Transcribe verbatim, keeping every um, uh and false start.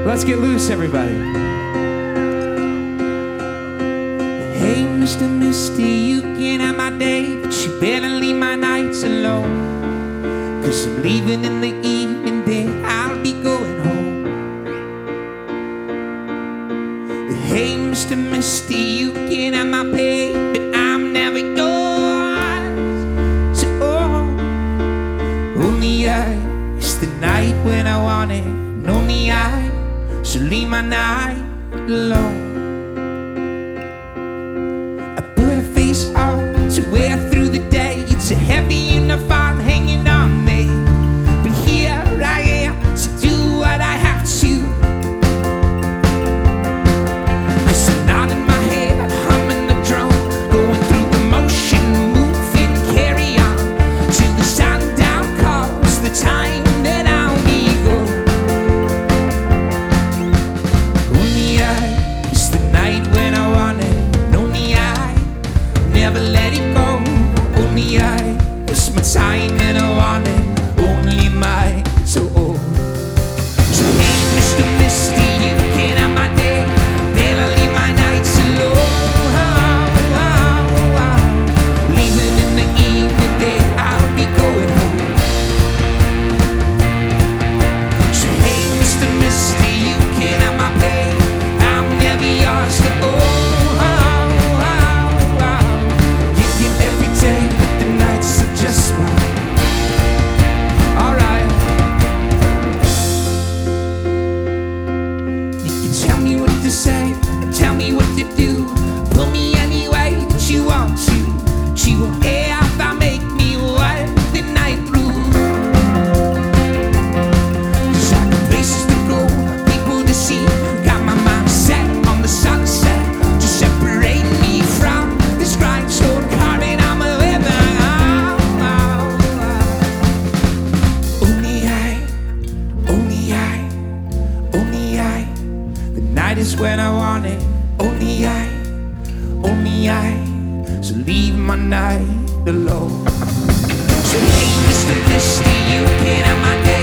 Let's get loose, everybody. Hey, Mister Misty, you can have my day, but you better leave my nights alone. Cause I'm leaving in the evening, then I'll be going home. Hey, Mister Misty, you can have my pay, but I'm never yours. So, oh, only I, it's the night when I want it, and only I, so leave my night alone. I put a face on to wear through the day. It's a heavy uniform hanging on me, but here I am to do what I have to. Listen, nodding my head, humming the drum, going through the motion, moving, carry on till the sundown calls the time that I'll be gone. Only I, it's the night when I want it, and only I, never let it go. Only I, it's my time and I want it, only my, so old. So hey, Mister Misty, you can have my day, never leave my nights alone. Leaving in the evening, then I'll be going home. So hey, Mister Misty, you can have my pay, I'm never yours to own. Give you every day, but the nights are just mine. Alright. You can tell me what to say, tell me what to do, pull me any way that you want to. She will ever make me work the night through. Cause I got places to go, people to see, got my mind set on the sunset to separate me from this grindstone car that I'm living. Only I, only I, only I, the night is when I want it, only I, only I, so leave my night alone. So hey, Mister Misty, you can have my day.